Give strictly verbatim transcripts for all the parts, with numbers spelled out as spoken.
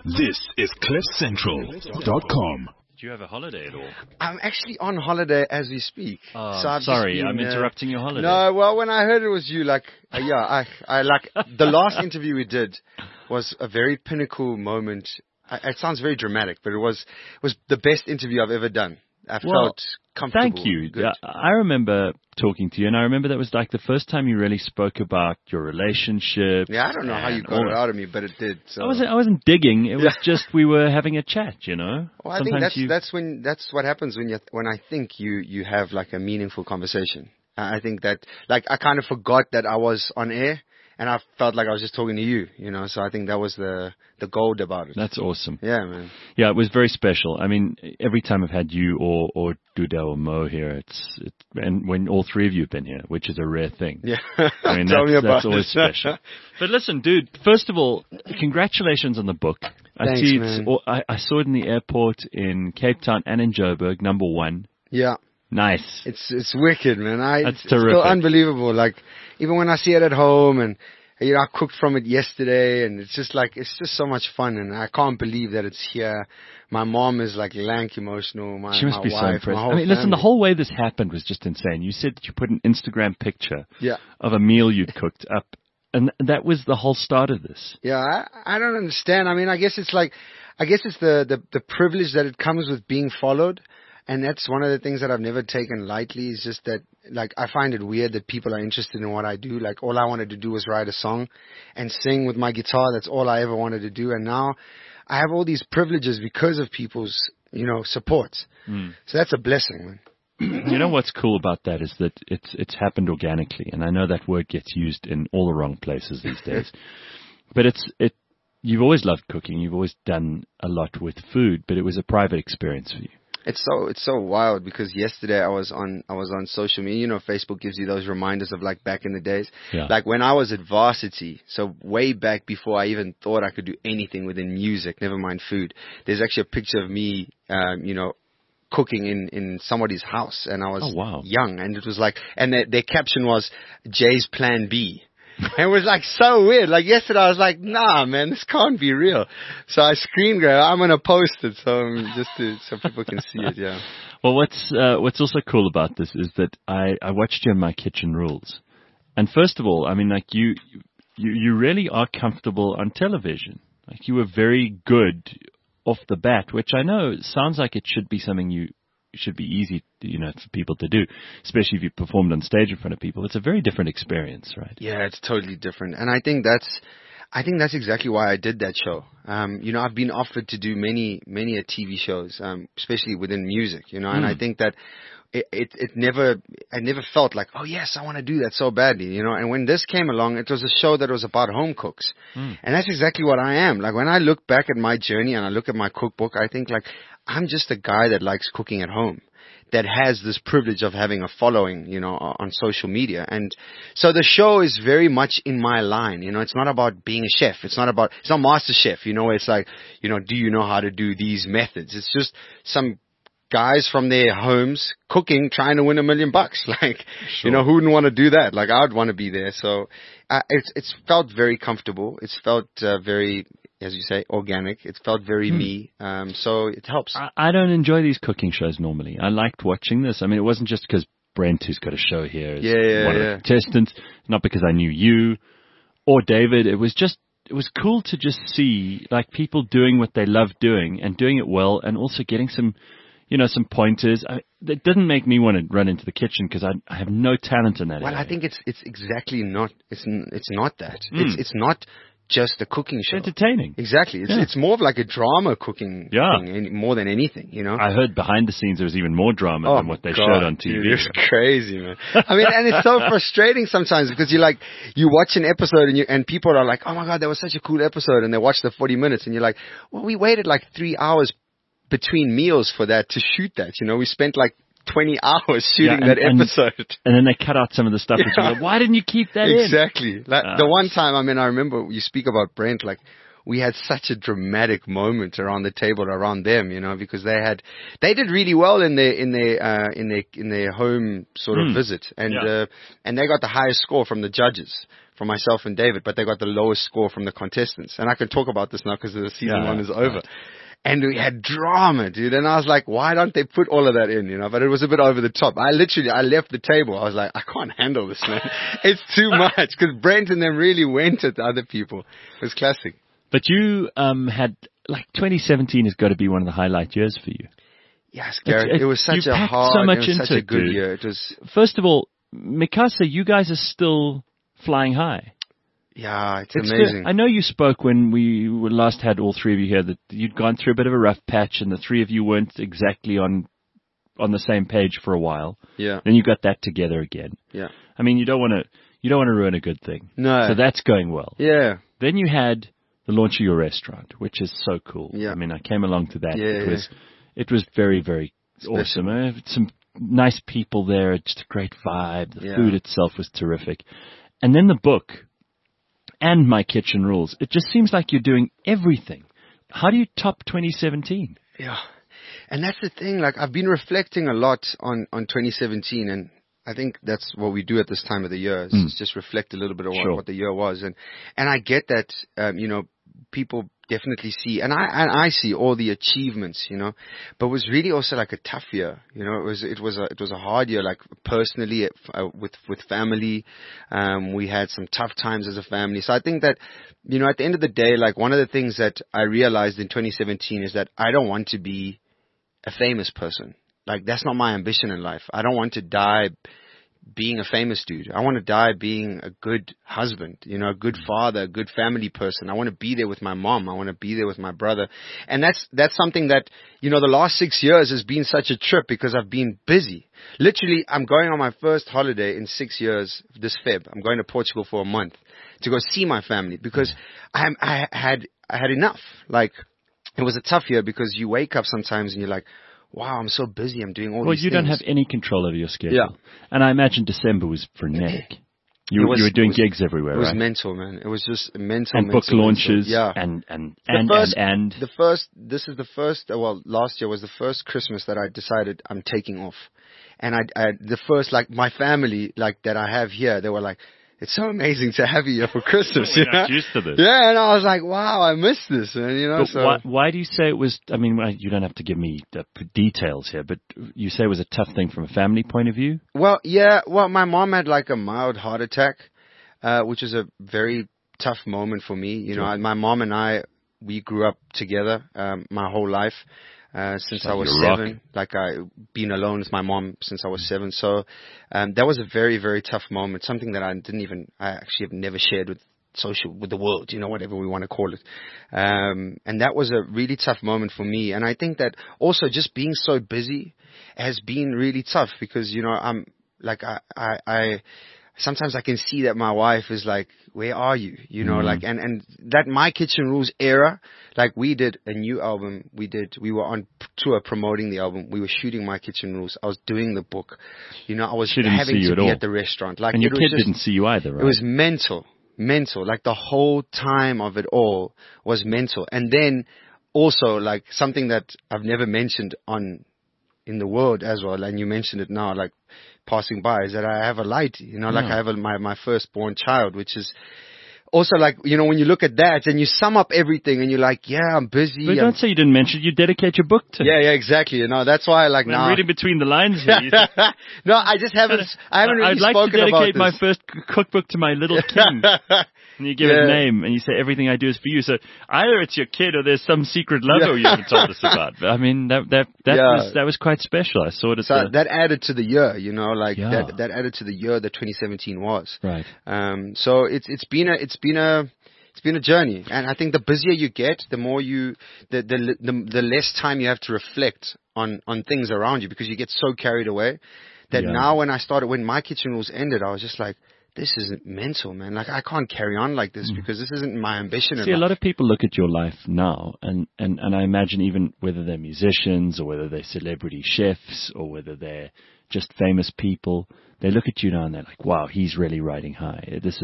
This is cliff central dot com. Do you have a holiday at all? I'm actually on holiday as we speak. Oh, so I've sorry, been, I'm uh, interrupting your holiday. No, well, when I heard it was you, like, uh, yeah, I, I like the last interview we did was a very pinnacle moment. I, it sounds very dramatic, but it was was the best interview I've ever done. I well, felt comfortable. Thank you. Good. Yeah, I remember talking to you, and I remember that was like the first time you really spoke about your relationship. Yeah, I don't know how you got it out of me, but it did. So. I wasn't. I wasn't digging. It was Yeah. just we were having a chat. You know. Well, I Sometimes think that's you... that's when that's what happens when you when I think you you have like a meaningful conversation. I think that like I kind of forgot that I was on air. And I felt like I was just talking to you, you know, so I think that was the, the gold about it. That's awesome. Yeah, man. Yeah, it was very special. I mean, every time I've had you or, or Duda or Mo here, it's, it, and when all three of you have been here, which is a rare thing. Yeah. I mean, Tell that's, me about that's always special. But listen, dude, first of all, congratulations on the book. I Thanks, see man. it's, I, I saw it in the airport in Cape Town and in Joburg, number one. Yeah. Nice. It's it's wicked, man. I, That's it's, terrific. It's still unbelievable. Like, even when I see it at home and, you know, I cooked from it yesterday and it's just like, it's just so much fun and I can't believe that it's here. My mom is like lank emotional. My, She must my be wife, so my impressed. whole I mean, listen, the family. whole way this happened was just insane. You said that you put an Instagram picture Yeah. of a meal you'd cooked up, and that was the whole start of this. Yeah, I, I don't understand. I mean, I guess it's like, I guess it's the, the, the privilege that it comes with being followed. And that's one of the things that I've never taken lightly is just that, like, I find it weird that people are interested in what I do. Like, all I wanted to do was write a song and sing with my guitar. That's all I ever wanted to do. And now I have all these privileges because of people's, you know, support. Mm. So that's a blessing, man. You know what's cool about that is that it's it's happened organically, and I know that word gets used in all the wrong places these days. But it's it. You've always loved cooking. You've always done a lot with food, but it was a private experience for you. It's so it's so wild because yesterday I was on I was on social media. You know, Facebook gives you those reminders of like back in the days. Yeah. Like when I was at varsity, so way back before I even thought I could do anything within music, never mind food. There's actually a picture of me, um, you know, cooking in in somebody's house, and I was Oh, wow. young, and it was like, and their, their caption was Jay's Plan B. And it was like so weird. Like yesterday I was like, nah, man, this can't be real. So I screen grab. I'm going to post it so um, just to, so people can see it. Yeah. Well, what's uh, what's also cool about this is that I, I watched you in My Kitchen Rules. And first of all, I mean, like you, you, you really are comfortable on television. Like you were very good off the bat, which I know sounds like it should be something you should be easy, you know, for people to do, especially if you performed on stage in front of people. It's a very different experience, right? Yeah, it's totally different. And I think that's, I think that's exactly why I did that show. Um, you know, I've been offered to do many, many a T V shows, um, especially within music, you know, and Mm. I think that it, it, it never, I never felt like, oh yes, I want to do that so badly, you know, and when this came along, it was a show that was about home cooks. Mm. And that's exactly what I am. Like when I look back at my journey and I look at my cookbook, I think like, I'm just a guy that likes cooking at home, that has this privilege of having a following, you know, on social media. And so the show is very much in my line. You know, it's not about being a chef. It's not about, it's not Master Chef, you know, where it's like, you know, do you know how to do these methods? It's just some guys from their homes cooking, trying to win a million bucks. Like, Sure. you know, who wouldn't want to do that? Like, I'd want to be there. So uh, it's, it's felt very comfortable. It's felt uh, very, as you say, organic. It felt very Hmm. me. Um, so it helps. I, I don't enjoy these cooking shows normally. I liked watching this. I mean, it wasn't just because Brent, who's got a show here, is Yeah, yeah, one yeah. of the contestants, not because I knew you or David. It was just, it was cool to just see like people doing what they love doing and doing it well, and also getting some, you know, some pointers. I, it didn't make me want to run into the kitchen because I, I have no talent in that Well, area. I think it's it's exactly not it's n- it's not that. Mm. It's it's not just a cooking It's show. entertaining. Exactly. It's Yeah. it's more of like a drama cooking Yeah. thing any- more than anything, you know. I heard behind the scenes there was even more drama Oh than what my they God, showed on T V. dude, it's crazy, man. I mean, and it's so frustrating sometimes because you like you watch an episode and you and people are like, "Oh my God, that was such a cool episode," and they watch the forty minutes and you're like, "Well, we waited like three hours between meals for that to shoot that. You know, we spent like twenty hours shooting Yeah, and- that and- episode." And then they cut out some of the stuff. Yeah. That you go, why didn't you keep that in? Exactly. Like Uh, the one time, I mean, I remember you speak about Brent, like we had such a dramatic moment around the table around them, you know, because they had, they did really well in their, in their, uh, in their, in their home sort of Mm. visit. And, Yeah. uh, and they got the highest score from the judges, from myself and David, but they got the lowest score from the contestants. And I can talk about this now because the season Yeah, one is over. right. And we had drama, dude. And I was like, why don't they put all of that in, you know? But it was a bit over the top. I literally, I left the table. I was like, I can't handle this, man. It's too much. Because Brent and them really went at the other people. It was classic. But you um, had, like, twenty seventeen has got to be one of the highlight years for you. Yes, Gareth. It's- It was you such a packed hard, so much it was into such a it, good dude. year. It was, First of all, Mikasa, you guys are still flying high. yeah, it's, It's amazing. the- I know you spoke when we were last had all three of you here that you'd gone through a bit of a rough patch and the three of you weren't exactly on on the same page for a while. yeah, Then you got that together again. yeah. I mean, you don't want to you don't want to ruin a good thing. No. So that's going well. Yeah, Then you had the launch of your restaurant, which is so cool. Yeah. I mean, I came along to that. Yeah, it yeah. was it was very very Special. awesome. Uh, some nice people there, just a great vibe. The Yeah. food itself was terrific. And then the book and My Kitchen Rules. It just seems like you're doing everything. How do you top twenty seventeen? yeah. And that's the thing. Like, I've been reflecting a lot on, on twenty seventeen, and I think that's what we do at this time of the year, is Mm. is just reflect a little bit on Sure. what, what the year was. And, and I get that, um, you know, people definitely see, and I, and I see all the achievements, you know, but it was really also like a tough year, you know, it was, it was a, it was a hard year, like personally, uh, with, with family, um, we had some tough times as a family. So I think that, you know, at the end of the day, like one of the things that I realized in twenty seventeen is that I don't want to be a famous person. Like, that's not my ambition in life. I don't want to die being a famous dude. I want to die being a good husband, you know, a good father, a good family person. I want to be there with my mom. I want to be there with my brother. And that's, that's something that, you know, the last six years has been such a trip because I've been busy. Literally, I'm going on my first holiday in six years this Feb. I'm going to Portugal for a month to go see my family because I, I had, I had enough. Like, it was a tough year because you wake up sometimes and you're like, wow, I'm so busy. I'm doing all Well, these you things. don't have any control over your schedule. Yeah. And I imagine December was frenetic. You, It was- you were doing it was- gigs everywhere, It was right? mental, man. It was just mental. and book mental, launches mental. Yeah. and and The and, first- and and The first, this is the first, uh, well, last year was the first Christmas that I decided I'm taking off. And I, I, the first, like, my family, like, that I have here, they were like, it's so amazing to have you here for Christmas, We're you not know? used to this. Yeah, and I was like, wow, I miss this, man, you know? But so, why, why do you say it was? I mean, you don't have to give me the p- details here, but you say it was a tough thing from a family point of view. well, yeah, well, my mom had like a mild heart attack, uh, which was a very tough moment for me. You know, Sure. I, my mom and I, we grew up together, um, my whole life. Uh, since Like I was your rock. seven, like I been alone with my mom since I was seven. So, um, that was a very, very tough moment. Something that I didn't even, I actually have never shared with social, with the world, you know, whatever we want to call it. Um, and that was a really tough moment for me. And I think that also just being so busy has been really tough because, you know, I'm like, I, I, I sometimes I can see that my wife is like, where are you? You know, Mhm. like, and, and that My Kitchen Rules era, like we did a new album. We did, we were on p- tour promoting the album. We were shooting My Kitchen Rules. I was doing the book. You know, I was She didn't having see you to at be all. at the restaurant. Like, And your it was kid just- didn't see you either, right? it was mental, mental. Like the whole time of it all was mental. And then also like something that I've never mentioned on in the world as well, and you mentioned it now, like passing by, is that I have a light. You know, like Yeah. I have a, my my firstborn child, which is also like, you know, when you look at that and you sum up everything and you're like, yeah, I'm busy. But I'm- don't say you didn't mention. You dedicate your book to. yeah, yeah, exactly. You know, that's why like I'm now. reading between the lines here. You said, no, I just haven't. I haven't really I'd like spoken to about dedicate my this. first c- cookbook to my little king. And you give Yeah. his name, and you say everything I do is for you. So either it's your kid, or there's some secret lover Yeah. you haven't told us about. But, I mean, that that that Yeah. was that was quite special. I saw it at So the that added to the year, you know, like Yeah. that that added to the year that twenty seventeen was. right. Um, so it's it's been a it's been a it's been a journey, and I think the busier you get, the more you the the the, the less time you have to reflect on on things around you because you get so carried away that Yeah. now when I started when My Kitchen Rules ended, I was just like, this isn't mental, man. Like I can't carry on like this because this isn't my ambition. in Mm. See, a life. lot of people look at your life now, and, and, and I imagine even whether they're musicians or whether they're celebrity chefs or whether they're just famous people, they look at you now and they're like, wow, he's really riding high. This is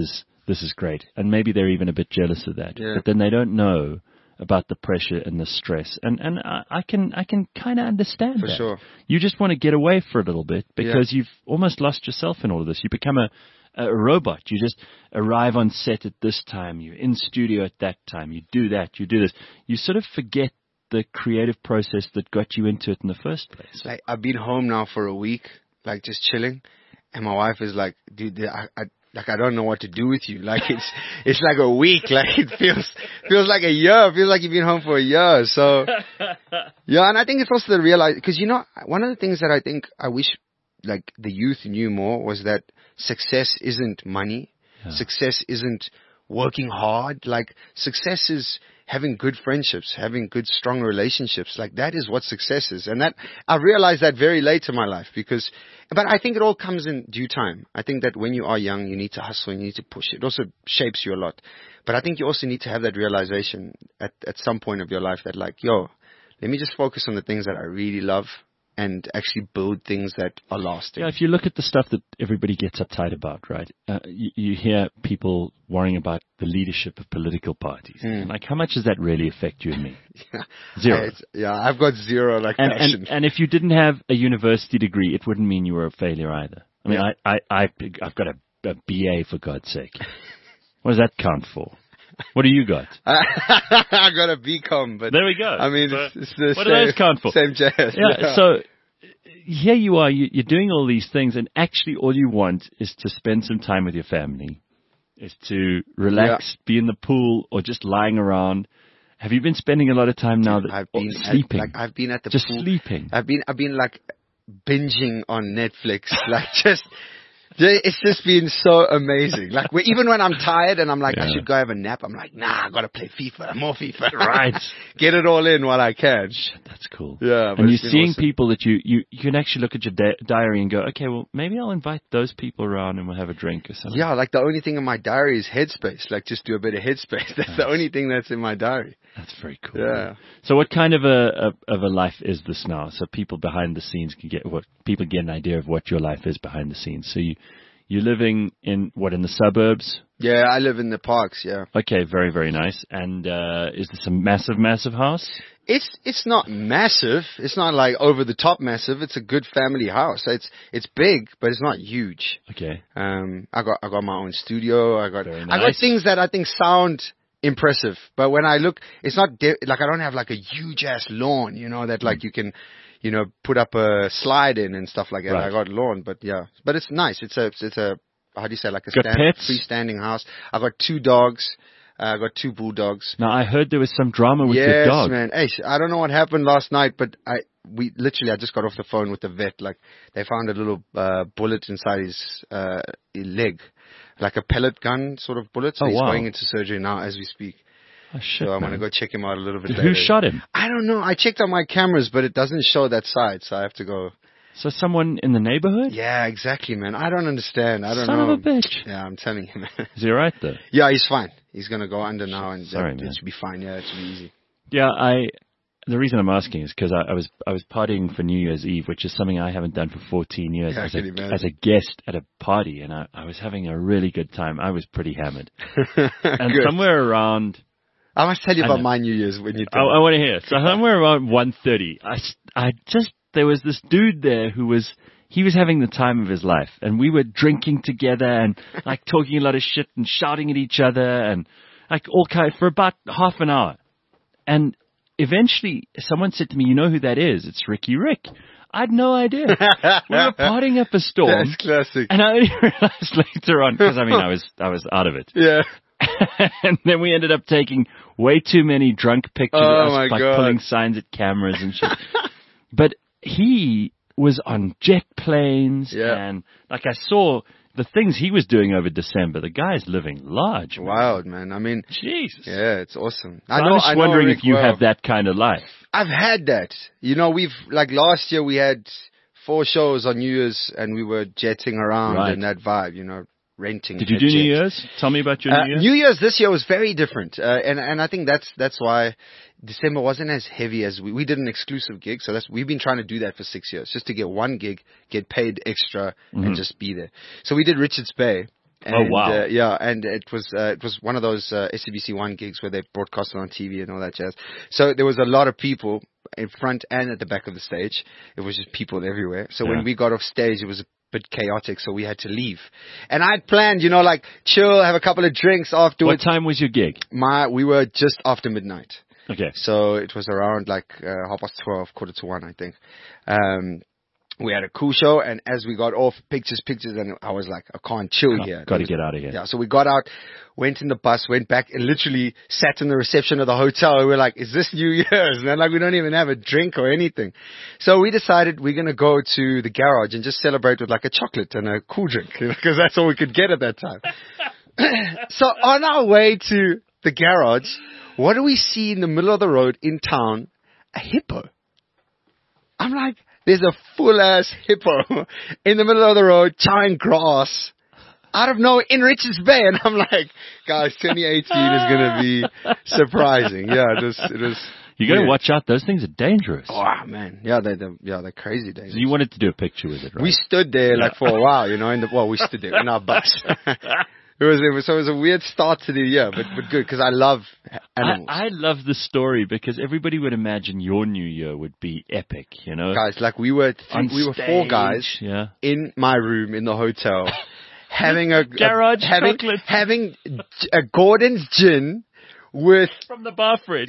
this is great. And maybe they're even a bit jealous of that. Yeah. But then they don't know about the pressure and the stress. And and I, I can I can kind of understand For that. sure. You just want to get away for a little bit because you've almost lost yourself in all of this. You become a, a robot. You just arrive on set at this time. You're in studio at that time. You do that. You do this. You sort of forget the creative process that got you into it in the first place. Like, I've been home now for a week, like just chilling, and my wife is like, dude, I, I like I don't know what to do with you. Like it's it's like a week. Like it feels feels like a year. It feels like you've been home for a year. So yeah, and I think it's also the realize, because you know, one of the things that I think I wish like the youth knew more was that success isn't money. Yeah. Success isn't working hard. Like success is having good friendships, having good, strong relationships. Like that is what success is. And that I realized that very late in my life because, but I think it all comes in due time. I think that when you are young, you need to hustle and you need to push. It also shapes you a lot. But I think you also need to have that realization at, at some point of your life that like, yo, let me just focus on the things that I really love and actually build things that are lasting. Yeah, if you look at the stuff that everybody gets uptight about, right? Uh, you, you hear people worrying about the leadership of political parties. Mm. Like, how much does that really affect you and me? Yeah. Zero. It's, yeah, I've got zero like And, passion. and, and if you didn't have a university degree, it wouldn't mean you were a failure either. I mean, Yeah. I, I, I, I've got a, a B A, for God's sake. What does that count for? What do you got? I got a B Com, but There we go. I mean, But it's, it's the what same, do those count for? Same jazz. Yeah, so here you are, you, you're doing all these things, and actually all you want is to spend some time with your family, is to relax, be in the pool, or just lying around. Have you been spending a lot of time now that I've or been sleeping? At, like I've been at the just pool. sleeping. I've been I've been like binging on Netflix, like just. It's just been so amazing. Like we, even when I'm tired and I'm like, Yeah. I should go have a nap, I'm like, nah, I gotta play FIFA, more FIFA. Right. Get it all in while I can. That's cool. Yeah, but and you're it's been seeing awesome. people that you, you, you can actually look at your di- diary and go, okay, well, maybe I'll invite those people around and we'll have a drink or something. Yeah, like the only thing in my diary is Headspace. Like just do a bit of Headspace. That's the only thing that's in my diary. That's very cool. Yeah. So what kind of a, a of a life is this now? So people behind the scenes can get what people get an idea of what your life is behind the scenes. So you you're living in what, in the suburbs? Yeah, I live in the parks. Yeah. Okay, very very nice. And uh, is this a massive massive house? It's it's not massive. It's not like over the top massive. It's a good family house. It's it's big, but it's not huge. Okay. Um, I got I got my own studio. I got Very I got nice. things that I think sound impressive. But when I look, it's not de- like I don't have like a huge ass lawn, you know, that like you can, you know, put up a slide in and stuff like that. Right. I got lawn, but yeah, but it's nice. It's a it's a how do you say, like a Got stand, pets? freestanding house. I got two dogs. Uh, I got two bulldogs. Now I heard there was some drama with yes, your dog. man. Hey, I don't know what happened last night, but I we literally I just got off the phone with the vet. Like they found a little uh, bullet inside his uh, leg, like a pellet gun sort of bullet. So Oh, he's wow. going into surgery now as we speak. Oh, shit, So I'm man. gonna go check him out a little bit Who later. shot him? I don't know. I checked on my cameras, but it doesn't show that side, so I have to go. So someone in the neighborhood? Yeah, exactly, man. I don't understand. I don't Son know. of a bitch. Yeah, I'm telling you, man. Is he all right though? Yeah, he's fine. He's gonna go under now, and Sorry, that, man. it should be fine. Yeah, it should be easy. Yeah, I. The reason I'm asking is because I, I was I was partying for New Year's Eve, which is something I haven't done for fourteen years Yeah, I as, a, can imagine. as a guest at a party, and I, I was having a really good time. I was pretty hammered, and Good. somewhere around. I must tell you I about know. my New Year's when you. I, I want to hear. So somewhere around one thirty, I s- I just there was this dude there who was. He was having the time of his life, and we were drinking together and like talking a lot of shit and shouting at each other and like all kind for about half an hour. And eventually, someone said to me, "You know who that is? It's Ricky Rick." I had no idea. We were partying up a storm, That's classic. and I only realized later on because I mean I was I was out of it. Yeah. And then we ended up taking way too many drunk pictures Oh, of us, my like God. pulling signs at cameras and shit. But he was on jet planes, Yeah. and like I saw the things he was doing over December. The guy's living large. Man. Wild, man. I mean, Jesus. yeah, it's awesome. So I I know. was I know wondering Rick if you well. have that kind of life. I've had that. You know, we've like last year we had four shows on New Year's, and we were jetting around Right. in that vibe. You know, renting. Did you jet do New jets. Year's? Tell me about your Uh, New Year. New Year's this year was very different, uh, and and I think that's that's why December wasn't as heavy as we we did an exclusive gig. So that's we've been trying to do that for six years, just to get one gig, get paid extra, Mm-hmm. and just be there. So we did Richards Bay, And, Oh, wow. Uh, yeah, and it was uh, it was one of those uh, S A B C one gigs where they broadcasted on T V and all that jazz. So there was a lot of people in front and at the back of the stage. It was just people everywhere. So Yeah. when we got off stage, it was a bit chaotic, so we had to leave. And I'd planned, you know, like chill, have a couple of drinks What afterwards. time was your gig? My we were just after midnight. Okay. So it was around like uh, half past twelve, quarter to one, I think. Um, we had a cool show, and as we got off, pictures, pictures, and I was like, I can't chill here. Got to There was- get out of here. Yeah, so we got out, went in the bus, went back, and literally sat in the reception of the hotel. We were like, is this New Year's? And they're like, we don't even have a drink or anything. So we decided we're going to go to the garage and just celebrate with like a chocolate and a cool drink, because that's all we could get at that time. So on our way to the garage, what do we see in the middle of the road in town? A hippo. I'm like, there's a full-ass hippo in the middle of the road chowing grass out of nowhere in Richards Bay. And I'm like, guys, twenty eighteen is going to be surprising. Yeah, it was, it was. You got to weird. watch out. Those things are dangerous. Oh, man. Yeah, they're, they're, yeah, they're crazy days. So you wanted to do a picture with it, right? We stood there like for a while, you know, in the, well, we stood there in our bus. It was, it was, so it was a weird start to the year, but, but good, because I love animals. I, I love the story because everybody would imagine your New Year would be epic, you know? Guys, like we were, On three, we were four stage, guys yeah. in my room in the hotel, having a Garage a, having, chocolate. having a Gordon's gin with. From the bar fridge.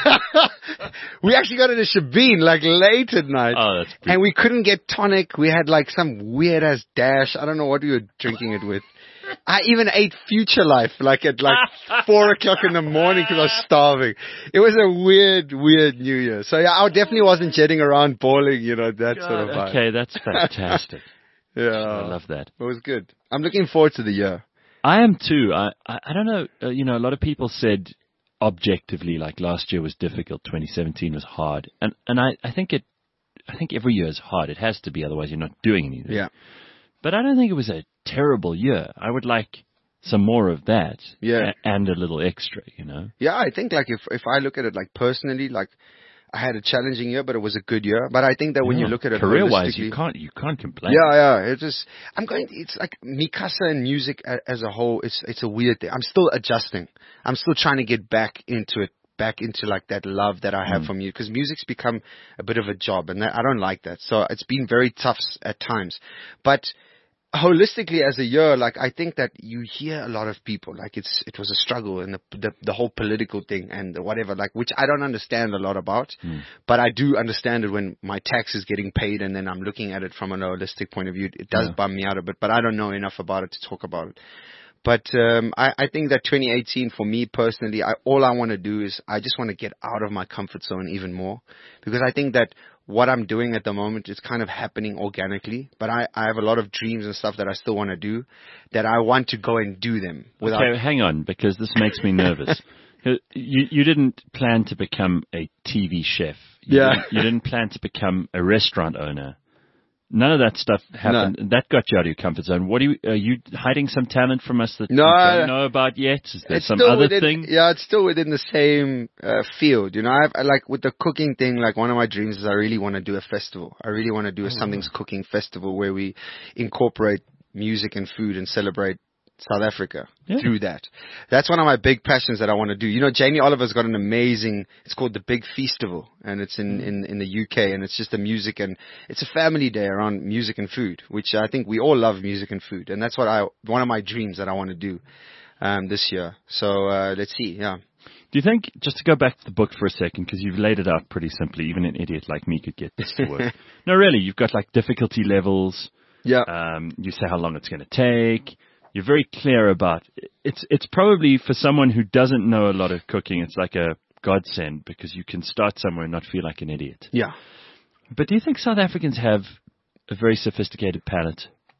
We actually got it at Shabin like late at night, Oh, that's pretty. and we couldn't get tonic. We had like some weird ass dash. I don't know what we were drinking it with. I even ate Future Life like at like four o'clock in the morning because I was starving. It was a weird, weird New Year. So yeah, I definitely wasn't jetting around bowling, you know, that sort of vibe. Okay, that's fantastic. Yeah, I love that. It was good. I'm looking forward to the year. I am too. I, I, I don't know. Uh, you know, a lot of people said objectively, like last year was difficult, twenty seventeen was hard, and and I, I think it. I think every year is hard. It has to be, otherwise you're not doing anything. Yeah. But I don't think it was a terrible year. I would like some more of that. Yeah. a- and a little extra, you know. Yeah, I think like if if I look at it like personally, like I had a challenging year, but it was a good year. But I think that when you Yeah. look at it career-wise, holistically- you can't you can't complain. Yeah, yeah. It just, I'm going. It's like Mikasa and music a- as a whole. It's it's a weird thing. I'm still adjusting. I'm still trying to get back into it, back into like that love that I have Mm. from you, because music's become a bit of a job, and that, I don't like that. So it's been very tough s- at times, but holistically as a year, like I think that you hear a lot of people like it's it was a struggle, and the the, the whole political thing and the whatever, like which I don't understand a lot about, Mm. but I do understand it when my tax is getting paid and then I'm looking at it from an holistic point of view. It does Yeah. bum me out a bit, but I don't know enough about it to talk about it. But um, I, I think that twenty eighteen for me personally, I, all I want to do is I just want to get out of my comfort zone even more, because I think that what I'm doing at the moment is kind of happening organically, but I, I have a lot of dreams and stuff that I still want to do, that I want to go and do them without. Okay, hang on, because this makes me nervous. Uh, You you didn't plan to become a T V chef. You Yeah. Didn't, you didn't plan to become a restaurant owner. None of that stuff happened. That got you out of your comfort zone. What are you? Are you hiding some talent from us that No, we I- don't know about yet? Is there It's some still other within, thing? Yeah, it's still within the same uh, field. You know, I've, I like with the cooking thing, like one of my dreams is I really want to do a festival. I really want to do a Something's Cooking festival where we incorporate music and food and celebrate South Africa Yeah. through that. That's one of my big passions that I want to do. You know, Jamie Oliver's got an amazing, it's called the Big Festival, and it's in, in, in the U K, and it's just a music, and it's a family day around music and food, which I think we all love music and food. And that's what I, one of my dreams that I want to do um, this year. So uh, let's see, yeah. Do you think, just to go back to the book for a second, because you've laid it out pretty simply, even an idiot like me could get this to work. No, really, you've got like difficulty levels. Yeah. Um, you say how long it's going to take. You're very clear about it's. It's probably for someone who doesn't know a lot of cooking, it's like a godsend, because you can start somewhere and not feel like an idiot. Yeah. But do you think South Africans have a very sophisticated palate?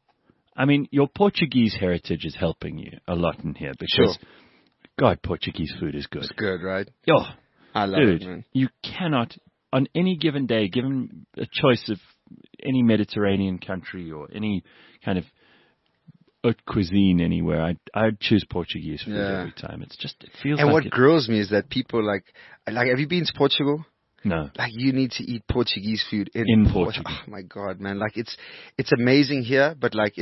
I mean, your Portuguese heritage is helping you a lot in here, because Sure. God, Portuguese food is good. It's good, right? Oh, I love dude, it, man. you cannot, on any given day, given a choice of any Mediterranean country or any kind of haute cuisine anywhere, I'd, I'd choose Portuguese food Yeah. every time. It's just, it feels And like what it. grills me is that people like, like, have you been to Portugal? No. Like, you need to eat Portuguese food in, In Port- Portugal. Oh my God, man. Like, it's, it's amazing here, but like, it's,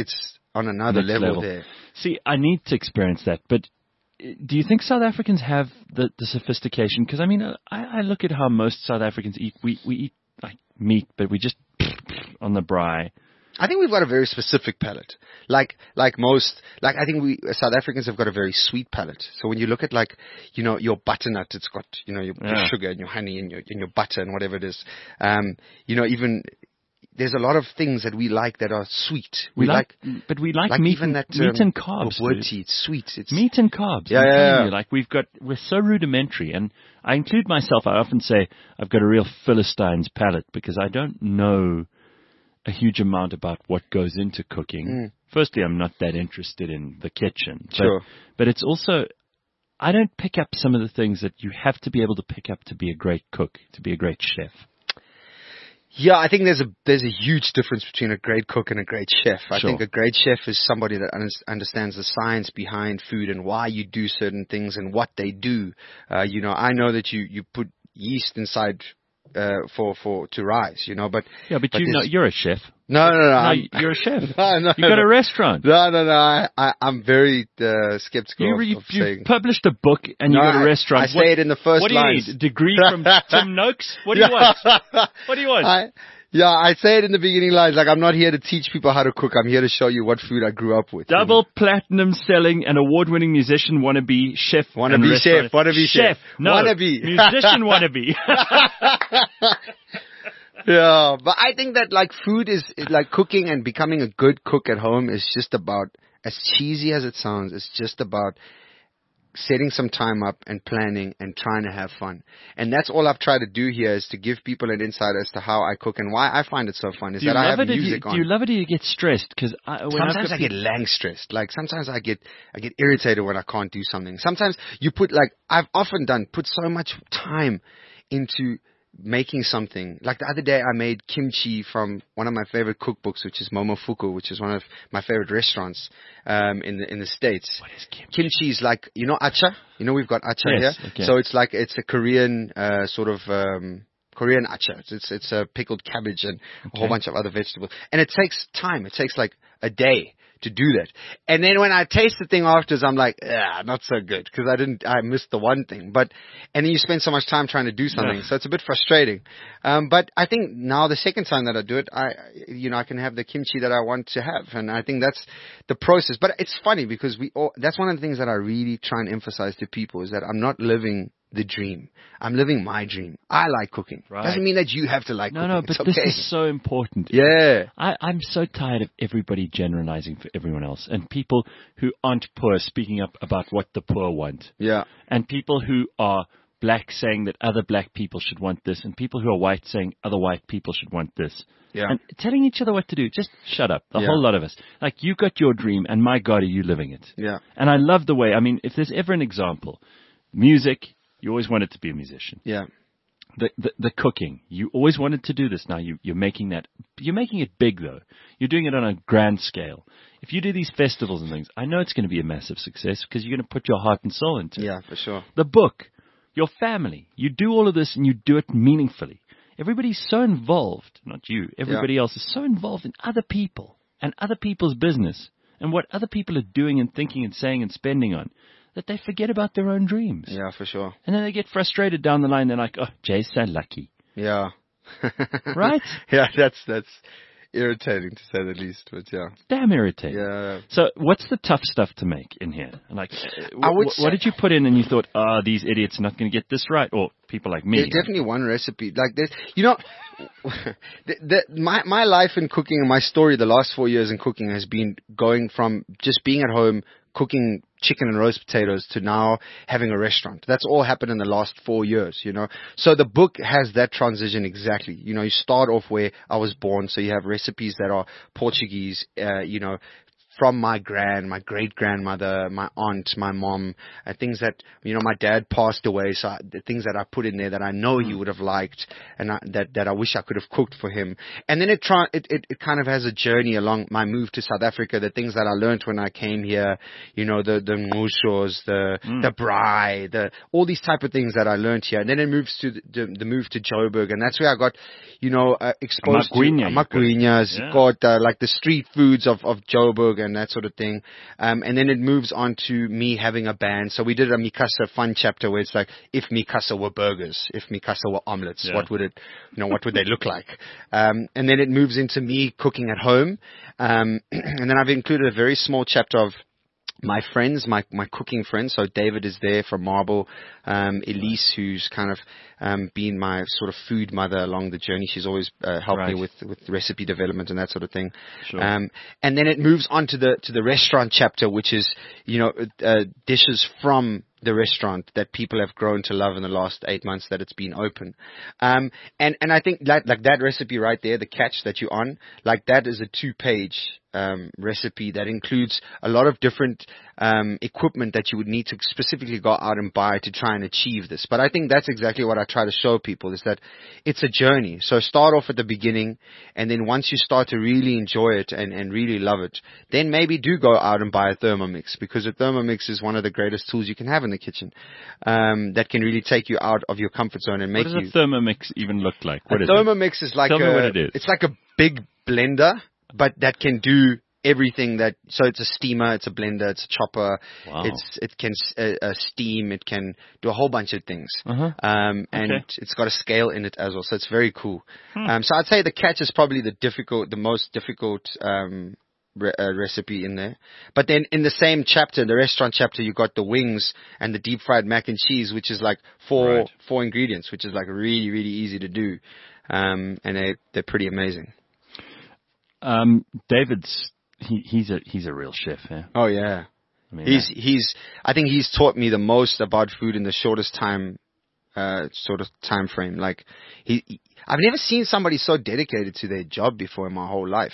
on another Next level, level. there. See, I need to experience that, but uh, do you think South Africans have the, the sophistication? Because, I mean, uh, I, I look at how most South Africans eat. We, we eat like meat, but we just on the braai. I think we've got a very specific palate. Like, like most, like I think we, South Africans have got a very sweet palate. So when you look at like, you know, your butternut, it's got, you know, your, Yeah. your sugar and your honey and your, and your butter and whatever it is. Um, you know, even, there's a lot of things that we like that are sweet. We, like, but we like, like meat, even and, that, meat um, and carbs. dude. Bobotie, it's sweet. It's Meat and carbs. Yeah, I'm yeah, telling yeah. you, like we've got, we're so rudimentary, and I include myself. I often say I've got a real Philistine's palate because I don't know a huge amount about what goes into cooking. Mm. Firstly, I'm not that interested in the kitchen. But, Sure. but it's also, I don't pick up some of the things that you have to be able to pick up to be a great cook, to be a great chef. Yeah, I think there's a there's a huge difference between a great cook and a great chef. I Sure. think a great chef is somebody that un- understands the science behind food and why you do certain things and what they do. Uh, you know, I know that you, you put yeast inside uh, for for to rise. You know, but Yeah, but, but you know, there's- you're a chef. no, no, no, No, I'm- you're a chef. no, no, You got no. a restaurant. No, no, no. I, I I'm very uh, skeptical You, of, you, of you saying. published a book and you No, got a I- restaurant. I say What- it in the first What do you lines. need? A degree from Tim Noakes? What do you want? What do you want? I, yeah, I say it in the beginning lines. Like, I'm not here to teach people how to cook. I'm here to show you what food I grew up with. you know. Double platinum selling and award-winning musician wannabe chef. Wannabe and chef, restaurant- wannabe chef. No, Wannabe. musician wannabe. Yeah, but I think that like food is like cooking and becoming a good cook at home is just about, as cheesy as it sounds, it's just about setting some time up and planning and trying to have fun. And that's all I've tried to do here is to give people an insight as to how I cook and why I find it so fun is do you that I love have it? Or do, you, music do on. you love it or you get stressed? Because when Sometimes I've I got get lang stressed. Like sometimes I get I get irritated when I can't do something. Sometimes you put like I've often done put so much time into making something. Like the other day I made kimchi from one of my favorite cookbooks, which is Momofuku, which is one of my favorite restaurants um, in the in the States. What is kimchi? Kimchi is like, you know acha? You know we've got acha Yes, here. okay. So it's like it's a Korean uh, sort of um, Korean acha. It's it's, it's a pickled cabbage and a whole Okay. bunch of other vegetables. And it takes time. It takes like a day to do that. And then when I taste the thing afterwards, I'm like, ah, not so good because I didn't, I missed the one thing. But, and then you spend so much time trying to do something. Yeah. So it's a bit frustrating. Um, but I think now the second time that I do it, I, you know, I can have the kimchi that I want to have. And I think that's the process. But it's funny because we all, that's one of the things that I really try and emphasize to people is that I'm not living the dream. I'm living my dream. I like cooking. Right. Doesn't mean that you have to like No, cooking. no, but It's okay. this is so important. Yeah. I, I'm so tired of everybody generalizing for everyone else and people who aren't poor speaking up about what the poor want. Yeah. And people who are black saying that other black people should want this, and people who are white saying other white people should want this. Yeah. And telling each other what to do. Just shut up. The Yeah. whole lot of us. Like, you got your dream, and my God, are you living it? Yeah. And I love the way, I mean, if there's ever an example, music, you always wanted to be a musician. Yeah. The, the the cooking, you always wanted to do this. Now you, you're making that, you're making it big though. You're doing it on a grand scale. If you do these festivals and things, I know it's going to be a massive success because you're going to put your heart and soul into it. Yeah, for sure. The book, your family, you do all of this and you do it meaningfully. Everybody's so involved, not you, everybody else is so involved in other people and other people's business and what other people are doing and thinking and saying and spending on, that they forget about their own dreams. Yeah, for sure. And then they get frustrated down the line. They're like, oh, Jay's so lucky. Yeah. Right? Yeah, that's that's irritating to say the least, but yeah. Damn irritating. Yeah. So what's the tough stuff to make in here? And like, uh, I wh- would wh- say- what did you put in and you thought, ah, oh, these idiots are not going to get this right? Or people like me. There's definitely one recipe. Like this, you know, the, the, my my life in cooking and my story the last four years in cooking has been going from just being at home cooking chicken and roast potatoes to now having a restaurant. That's all happened in the last four years, you know. So the book has that transition exactly. You know, you start off where I was born, so you have recipes that are Portuguese, uh, you know, from my grand, my great-grandmother, my aunt, my mom, uh, things that, you know, my dad passed away, so I, the things that I put in there that I know he would have liked and I, that, that I wish I could have cooked for him. And then it, try, it, it, it kind of has a journey along my move to South Africa, the things that I learned when I came here, you know, the, the ngushos, the, Mm. the braai, the, all these type of things that I learned here. And then it moves to the, the, the move to Joburg, and that's where I got, you know, uh, exposed Magwinya, to you put it. Magwinya's, Yeah. got uh, like the street foods of, of Joburg yoga and that sort of thing. Um, and then it moves on to me having a band. So we did a Mikasa fun chapter where it's like, if Mikasa were burgers, if Mikasa were omelets, Yeah. what would it, you know, what would they look like? Um, and then it moves into me cooking at home. Um, and then I've included a very small chapter of my friends, my, my cooking friends. So David is there from Marble. Um, Elise, who's kind of um, been my sort of food mother along the journey. She's always uh, helped Right. me with, with recipe development and that sort of thing. Sure. Um, and then it moves on to the to the restaurant chapter, which is, you know, uh, dishes from the restaurant that people have grown to love in the last eight months that it's been open. Um, and, and I think that, like that recipe right there, the catch that you're on, like that is a two-page um, recipe that includes a lot of different um, equipment that you would need to specifically go out and buy to try and achieve this. But I think that's exactly what I try to show people, is that it's a journey. So start off at the beginning, and then once you start to really enjoy it and, and really love it, then maybe do go out and buy a Thermomix, because a Thermomix is one of the greatest tools you can have in the kitchen, um, that can really take you out of your comfort zone and make What does you. a Thermomix even look like? What a is Thermomix is like Tell me a, what it is. It's like a big blender, but that can do everything that. So it's a steamer, it's a blender, it's a chopper. Wow. It's it can uh, uh, steam, it can do a whole bunch of things. it? Uh-huh. Um, and Okay. it's got a scale in it as well, so it's very cool. Hmm. Um, so I'd say the catch is probably the difficult, the most difficult um, re- uh, recipe in there. But then in the same chapter, the restaurant chapter, you got the wings and the deep fried mac and cheese, which is like four Right. four ingredients, which is like really really easy to do, um, and they they're pretty amazing. Um, David's he, he's a he's a real chef. Yeah. Oh yeah. I mean, He's that- he's I think he's taught me the most about food in the shortest time uh sort of time frame. Like he, he I've never seen somebody so dedicated to their job before in my whole life.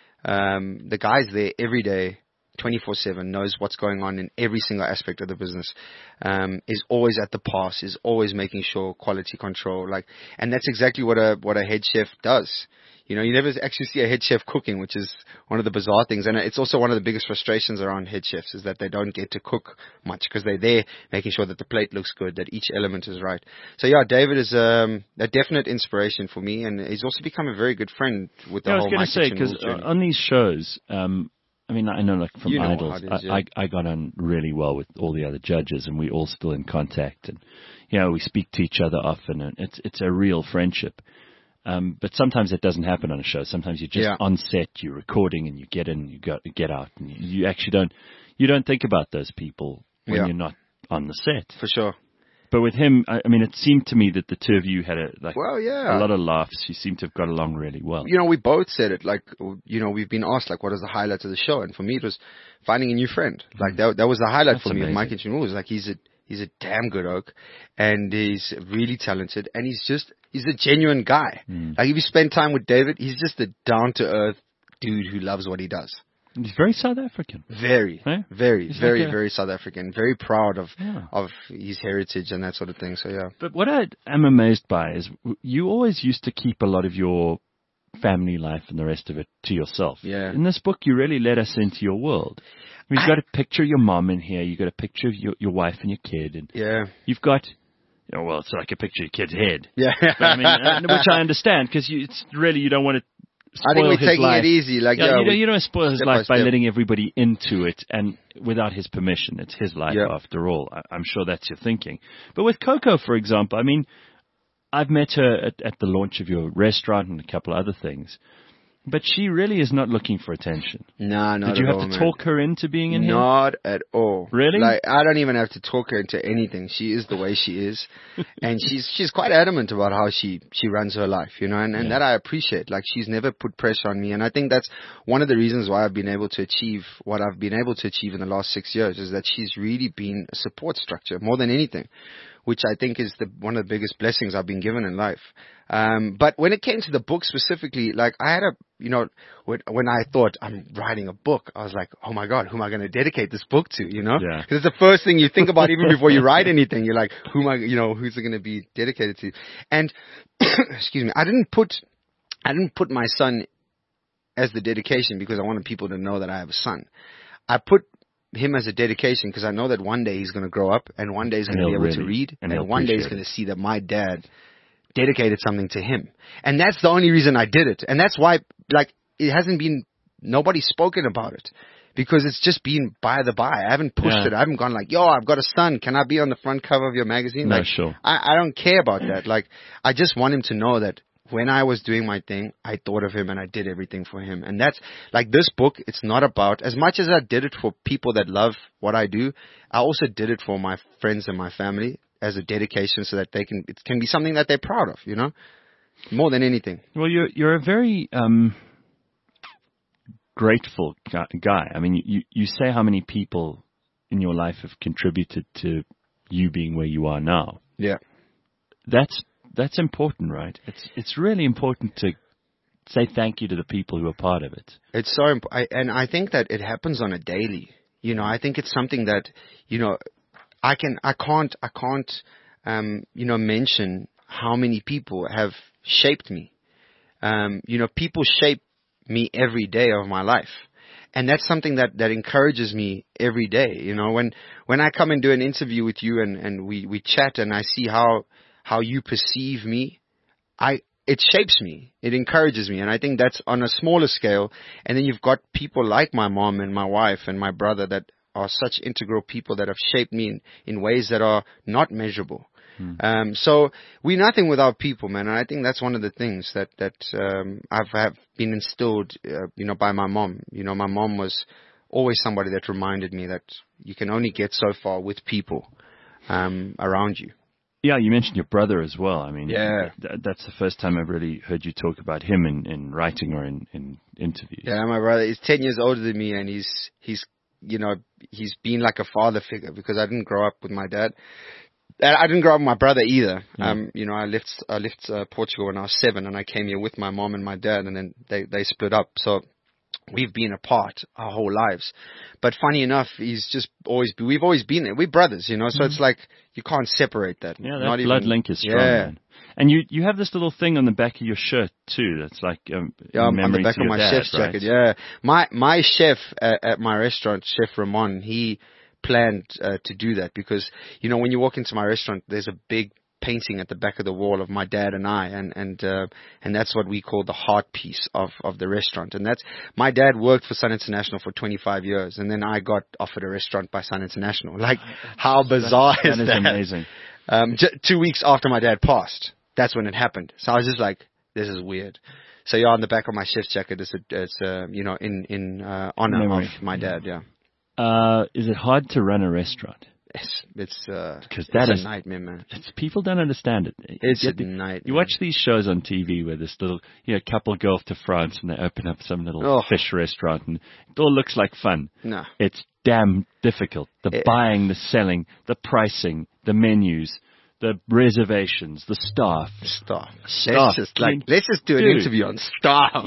Um the guy's there every day, twenty-four seven, knows what's going on in every single aspect of the business. Um is always at the pass, is always making sure quality control, like, and that's exactly what a what a head chef does. You know, you never actually see a head chef cooking, which is one of the bizarre things. And it's also one of the biggest frustrations around head chefs, is that they don't get to cook much because they're there making sure that the plate looks good, that each element is right. So yeah, David is um, a definite inspiration for me, and he's also become a very good friend with the Yeah, I was whole going My to say, Kitchen because Rules journey. on these shows, um, I mean, I know, like from You know Idols, how it is, I, yeah. I, I got on really well with all the other judges, and we all still in contact, and you know, we speak to each other often, and it's it's a real friendship. Um, but sometimes it doesn't happen on a show. Sometimes you're just Yeah. on set, you're recording, and you get in, you go, you get out, and you, you actually don't you don't think about those people when Yeah. you're not on the set. For sure. But with him, I, I mean, it seemed to me that the two of you had a like Well, yeah. a lot of laughs. You seem to have got along really well. You know, we both said it, like, you know, we've been asked, like, what is the highlight of the show? And for me, it was finding a new friend. Like, that that was the highlight That's for me of My amazing. Kitchen Rules. Like, he's a, he's a damn good oak, and he's really talented, and he's just, he's a genuine guy. Mm. Like, if you spend time with David, he's just a down-to-earth dude who loves what he does. He's very South African. Very, Eh? very, He's very, like a- very South African. Very proud of, Yeah. of his heritage and that sort of thing. So, yeah. But what I am amazed by is w- you always used to keep a lot of your family life and the rest of it to yourself. Yeah. In this book, you really let us into your world. I mean, you've got a picture of your mom in here. You've got a picture of your, your wife and your kid. And Yeah. you've got, you know, well, it's like a picture of your kid's head. Yeah. But, I mean, uh, which I understand, because it's really, you don't want to spoil I think we're his taking life. it easy. Like, Yeah, yeah, you, don't, we- you don't spoil his step by life by step. letting everybody into it and without his permission. It's his life Yeah. after all. I, I'm sure that's your thinking. But with Coco, for example, I mean, I've met her at, at the launch of your restaurant and a couple of other things. But she really is not looking for attention. Nah, not Did you at have all, to man. talk her into being in here? Not at all. Really? Like, I don't even have to talk her into anything. She is the way she is, and she's she's quite adamant about how she she runs her life, you know, and, and Yeah. that I appreciate. Like, she's never put pressure on me, and I think that's one of the reasons why I've been able to achieve what I've been able to achieve in the last six years is that she's really been a support structure more than anything, which I think is the one of the biggest blessings I've been given in life. Um, but when it came to the book specifically, like, I had a, you know, when, when I thought I'm writing a book, I was like, oh my God, who am I going to dedicate this book to, you know? Yeah. Because it's the first thing you think about even before you write anything. You're like, who am I, you know, who's it going to be dedicated to? And, excuse me, I didn't put, I didn't put my son as the dedication because I wanted people to know that I have a son. I put him as a dedication because I know that one day he's going to grow up and one day he's And going to be he'll able to really- read and and, he'll one day he's appreciate going it. to see that my dad dedicated something to him. And that's the only reason I did it. And that's why, like, it hasn't been, nobody's spoken about it because it's just been by the by. I haven't pushed Yeah. it. I haven't gone like, yo, I've got a son. Can I be on the front cover of your magazine? No, Like, sure. I, I don't care about that. Like, I just want him to know that when I was doing my thing, I thought of him and I did everything for him. And that's like this book. It's not about, as much as I did it for people that love what I do, I also did it for my friends and my family as a dedication so that they can, it can be something that they're proud of, you know, more than anything. Well, you're you're a very um, grateful gu- guy. I mean, you you say how many people in your life have contributed to you being where you are now. Yeah. That's that's important, right? It's it's really important to say thank you to the people who are part of it. It's so important. And I think that it happens on a daily, you know, I think it's something that, you know, I can, I can't, I can't, um, you know, mention how many people have shaped me. Um, you know, people shape me every day of my life. And that's something that, that encourages me every day. You know, when, when I come and do an interview with you and, and we, we chat and I see how, how you perceive me, I, it shapes me. It encourages me. And I think that's on a smaller scale. And then you've got people like my mom and my wife and my brother that are such integral people that have shaped me in, in ways that are not measurable. Hmm. Um, so we're nothing without people, man. And I think that's one of the things that, that, um, I've have been instilled, uh, you know, by my mom. You know, my mom was always somebody that reminded me that you can only get so far with people, um, around you. Yeah, you mentioned your brother as well. I mean, yeah. th- that's the first time I've really heard you talk about him in, in writing or in, in interviews. Yeah, my brother is ten years older than me, and he's, he's, you know, he's been like a father figure because I didn't grow up with my dad. I didn't grow up with my brother either. Yeah. Um, you know, I left, I left uh, Portugal when I was seven, and I came here with my mom and my dad, and then they, they split up. So we've been apart our whole lives. But funny enough, he's just always, we've always been there. We're brothers, you know, so mm-hmm. it's like you can't separate that. Yeah, that Not blood even, link is strong. Yeah. Man. And you, you have this little thing on the back of your shirt too. That's like um, yeah, on the back to of my dad, chef's right? jacket. Yeah, my my chef at, at my restaurant, Chef Ramon, he planned uh, to do that because you know when you walk into my restaurant, there's a big painting at the back of the wall of my dad and I, and and uh, and that's what we call the heart piece of of the restaurant. And that's my dad worked for Sun International for twenty-five years, and then I got offered a restaurant by Sun International. Like, how bizarre that, is that? that? That is amazing. Um, j- two weeks after my dad passed, that's when it happened. So I was just like, this is weird. So yeah, on the back of my chef's jacket, it's a, it's a, you know, in in uh, honor Memory. of my dad. Yeah. Uh, is it hard to run a restaurant? It's it's uh, because that it's is a nightmare, man. It's, people don't understand it. It's you a the, nightmare. You watch these shows on T V where this little, you know, couple go off to France and they open up some little oh. fish restaurant and it all looks like fun. No, it's damn difficult. The it, buying, the selling, the pricing, the menus, the reservations, the staff. Staff. Staff. Let's just like let's just do an Dude. interview on staff.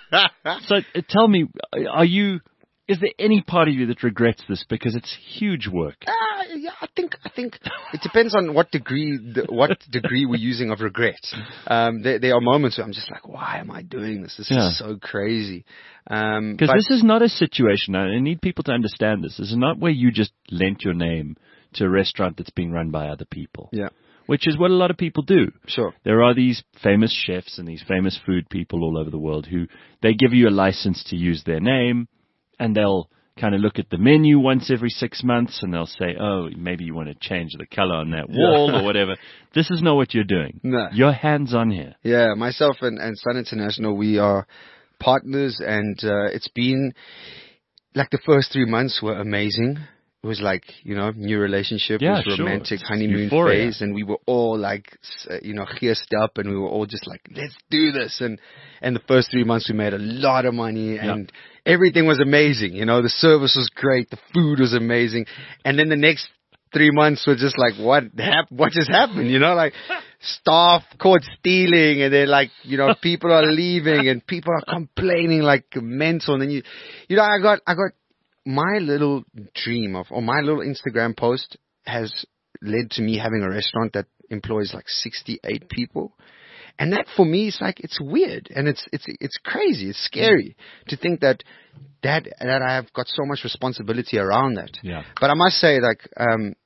So uh, tell me, are you? Is there any part of you that regrets this because it's huge work? Uh, yeah, I think I think it depends on what degree the, what degree we're using of regret. Um, there, there are moments where I'm just like, why am I doing this? This yeah. is so crazy. Because um, this is not a situation. I need people to understand this. This is not where you just lent your name to a restaurant that's being run by other people. Yeah. Which is what a lot of people do. Sure. There are these famous chefs and these famous food people all over the world who they give you a license to use their name. And they'll kind of look at the menu once every six months and they'll say, oh, maybe you want to change the color on that wall or whatever. This is not what you're doing. No. You're hands-on here. Yeah, myself and, and Sun International, we are partners, and uh, it's been, like, the first three months were amazing. It was like, you know, new relationship, yeah, it was romantic sure. honeymoon Euphoria. phase, and we were all like, you know, geared up, and we were all just like, let's do this. And and the first three months we made a lot of money, and yeah. everything was amazing. You know, the service was great, the food was amazing, and then the next three months were just like, what hap- what just happened? You know, like staff caught stealing, and then like, you know, people are leaving, and people are complaining like mental, and then you, you know, I got I got. My little dream of, or my little Instagram post has led to me having a restaurant that employs like sixty-eight people. And that for me is like, it's weird and it's, it's, it's crazy. It's scary to think that, that, that I have got so much responsibility around that. Yeah. But I must say, like, um,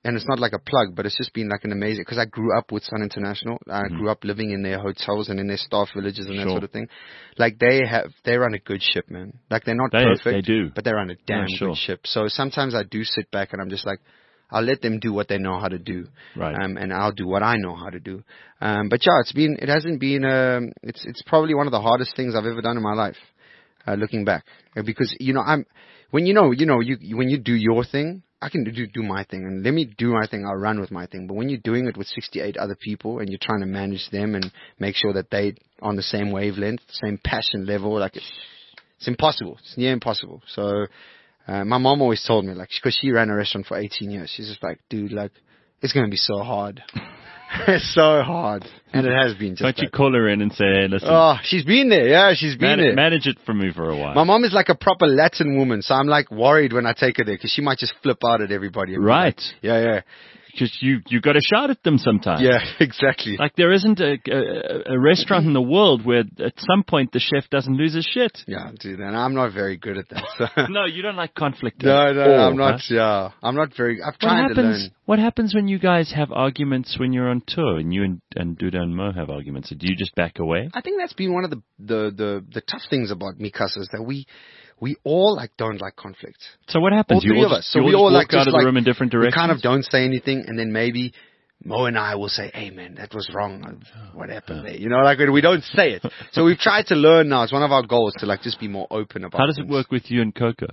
and it's not like a plug, but it's just been like an amazing, because I grew up with Sun International. I Mm-hmm. grew up living in their hotels and in their staff villages and that Sure. sort of thing. Like they have, they run a good ship, man. Like they're not They- perfect, they do. but they run a damn Yeah, sure. good ship. So sometimes I do sit back and I'm just like, I'll let them do what they know how to do. Right. Um, and I'll do what I know how to do. Um, but yeah, it's been, it hasn't been, um, it's, it's probably one of the hardest things I've ever done in my life, uh, looking back. Uh, Because, you know, I'm, when you know, you know, you, you- when you do your thing, I can do, do my thing and let me do my thing. I'll run with my thing. But when you're doing it with sixty-eight other people and you're trying to manage them and make sure that they on the same wavelength, same passion level, like it's, it's impossible. It's near impossible. So, Uh, my mom always told me, like, because she ran a restaurant for eighteen years, she's just like, dude, like, it's going to be so hard. It's so hard. And it has been just Don't you that. call her in and say, hey, listen, Oh, she's been there. Yeah, she's been man- there. manage it for me for a while. My mom is like a proper Latin woman, so I'm like worried when I take her there because she might just flip out at everybody. and be Right. like, yeah, yeah. Because you, you got to shout at them sometimes. Yeah, exactly. Like there isn't a, a, a restaurant in the world where at some point the chef doesn't lose his shit. Yeah, dude, and I'm not very good at that. So. No, you don't like conflict. no, at no, all, I'm not, huh? yeah. I'm not very, I've What tried to happens? learn. What happens when you guys have arguments when you're on tour and you and, and Duda and Mo have arguments? Do you just back away? I think that's been one of the, the, the, the tough things about Mikasa is that we, we all like don't like conflict. So what All happens? three you of all us. just, So you we all all just like walk out just of the like, room in different we directions. kind of don't say anything, and then maybe Mo and I will say, "Hey, man, that was wrong. What happened there?" You know, like we don't say it. So we've tried to learn now. It's one of our goals to like just be more open about. How does things. it work with you and Coco?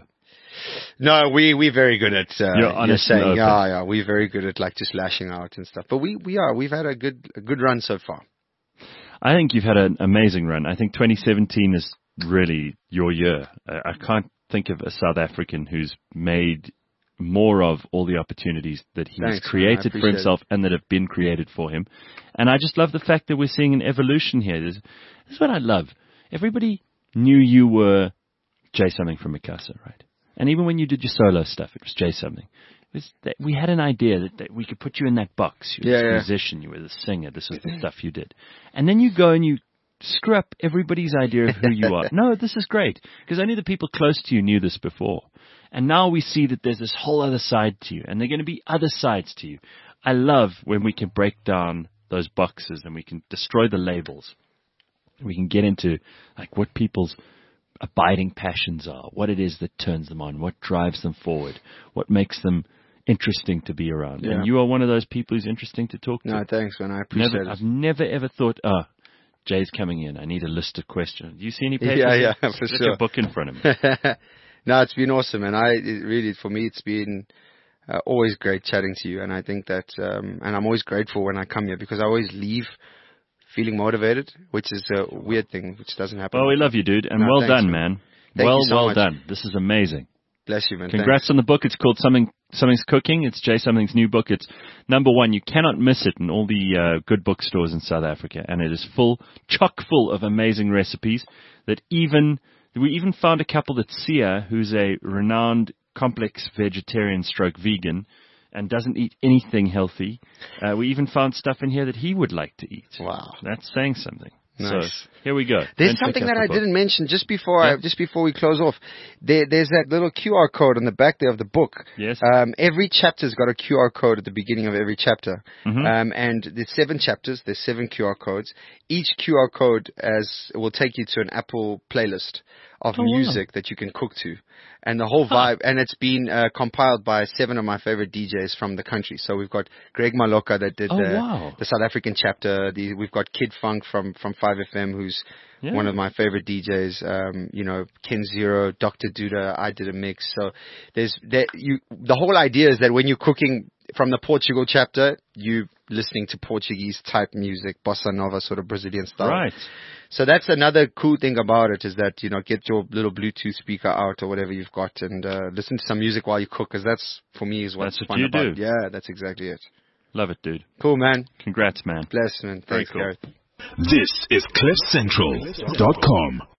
No, we we're very good at uh, You're honest saying, and open. yeah, yeah. We're very good at like just lashing out and stuff. But we we are. We've had a good a good run so far. I think you've had an amazing run. I think twenty seventeen is really your year. I, I can't think of a South African who's made more of all the opportunities that he's Thanks, man. I created for appreciate himself and that have been created for him. And I just love the fact that we're seeing an evolution here. This, this is what I love. Everybody knew you were Jay something from Mikasa, right? And even when you did your solo stuff, it was Jay something. It was that we had an idea that, that we could put you in that box. You were Yeah, this yeah. musician, you were the singer, this was the stuff you did. And then you go and you screw up everybody's idea of who you are. No, this is great, because only the people close to you knew this before. And now we see that there's this whole other side to you, and there are going to be other sides to you. I love when we can break down those boxes and we can destroy the labels. We can get into like what people's abiding passions are, what it is that turns them on, what drives them forward, what makes them interesting to be around. Yeah. And you are one of those people who's interesting to talk to. No, thanks, man. I appreciate Never, it. I've never ever thought, oh, Jay's coming in. I need a list of questions. Do you see any papers? Yeah, yeah, there? for Get sure. your book in front of me. No, it's been awesome, and I it really for me it's been uh, always great chatting to you, and I think that um, and I'm always grateful when I come here because I always leave feeling motivated, which is a weird thing, which doesn't happen. Well, we love you, dude, and No, well thanks, done, man. man. Thank well, you so well much. done. This is amazing. Bless you, man. Congrats Thanks. on the book. It's called Something Something's Cooking. It's Jay Something's new book. It's number one. You cannot miss it in all the uh, good bookstores in South Africa, and it is full, chock full of amazing recipes that even we even found a couple that Sia, who's a renowned complex vegetarian stroke vegan and doesn't eat anything healthy. Uh, we even found stuff in here that he would like to eat. Wow. That's saying something. Nice. So here we go. There's Then check something out that the I book. didn't mention just before Yeah. I, just before we close off. There, there's that little Q R code on the back there of the book. Yes. Um, every chapter's got a Q R code at the beginning of every chapter. Mhm. Um, and there's seven chapters. There's seven Q R codes. Each Q R code as will take you to an Apple playlist of Oh, wow. music that you can cook to. And the whole vibe, and it's been uh, compiled by seven of my favorite D Js from the country. So we've got Greg Maloka that did Oh, the, wow. the South African chapter. The, we've got Kid Funk from, from five F M, who's Yeah. one of my favorite D Js. Um, you know, Ken Zero, Doctor Duda. I did a mix. So there's there, you. The whole idea is that when you're cooking from the Portugal chapter, you listening to Portuguese type music, bossa nova, sort of Brazilian style. Right. So that's another cool thing about it is that, you know, get your little Bluetooth speaker out or whatever you've got and uh, listen to some music while you cook, because that's, for me, is what's That's what fun you about do. Yeah, that's exactly it. Love it, dude. Cool, man. Congrats, man. Bless, man. Very Thanks, cool. Gareth. This is cliff central dot com.